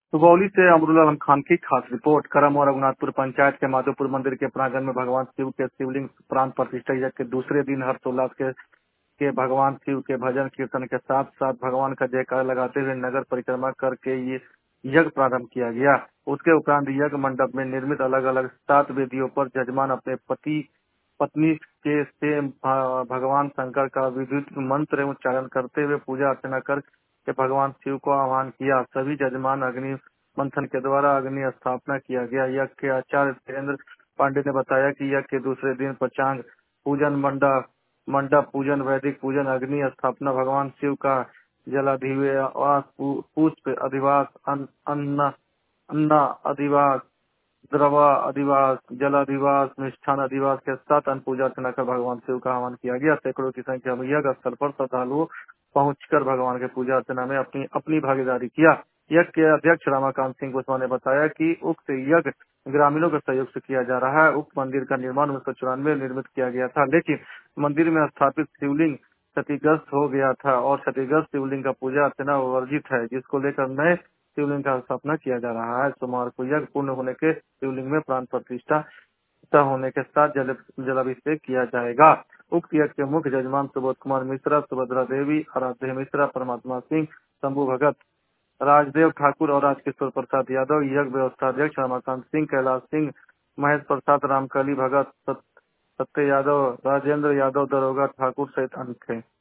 सुगौली से अमरुल आलम खान की खास रिपोर्ट। करम और रघुनाथपुर पंचायत के माधोपुर मंदिर के प्रांगण में भगवान शिव के शिवलिंग प्राण प्रतिष्ठा यज्ञ के दूसरे दिन हर्षोल्लास के भगवान शिव के भजन कीर्तन के साथ साथ भगवान का जयकारा लगाते हुए नगर परिक्रमा करके ये यज्ञ प्रारंभ किया गया। उसके उपरांत यज्ञ मंडप में निर्मित अलग अलग 7 वेदियों पर जजमान अपने पति पत्नी के से भगवान शंकर का विद्युत मंत्र उच्चारण करते हुए पूजा अर्चना कर के भगवान शिव को आह्वान किया। सभी जजमान अग्नि मंथन के द्वारा अग्नि स्थापना किया गया। यज्ञ के आचार्य वीरेंद्र पांडे ने बताया कि यज्ञ के दूसरे दिन पंचांग पूजन, मंडप पूजन, वैदिक पूजन, अग्नि स्थापना, भगवान शिव का जलाधिवास, पुष्प अधिवास, अन्ना अधिवास, द्रवा अधिवास, जल अधिवास, मिष्ठान अधिवास के साथ अन्न पूजा अर्चना कर भगवान शिव का आह्वान किया गया। सैकड़ों की संख्या में यज्ञ स्थल पर श्रद्धालुओं पहुंचकर भगवान के पूजा अर्चना में अपनी अपनी भागीदारी किया। यज्ञ के अध्यक्ष रमाकांत सिंह कुशवाहा ने बताया कि उक्त यज्ञ ग्रामीणों के सहयोग से किया जा रहा है। उक्त मंदिर का निर्माण 1994 में निर्मित किया गया था, लेकिन मंदिर में स्थापित शिवलिंग क्षतिग्रस्त हो गया था और क्षतिग्रस्त शिवलिंग का पूजा अर्चना वर्जित है, जिसको लेकर नए शिवलिंग का स्थापना किया जा रहा है। सोमवार को यज्ञ पूर्ण होने के शिवलिंग में प्राण प्रतिष्ठा होने के साथ जलाभिषेक किया जाएगा। उक्त यज्ञ के मुख्य जजमान सुबोध कुमार मिश्रा, सुभद्रा देवी, आराध्य मिश्रा, परमात्मा सिंह, शंभू भगत, राजदेव ठाकुर और राजकिशोर प्रसाद यादव, यज्ञ व्यवस्थाध्यक्ष रमाकांत सिंह, कैलाश सिंह, महेश प्रसाद, रामकली भगत, सत्य यादव, राजेंद्र यादव, दरोगा ठाकुर सहित अन्य थे।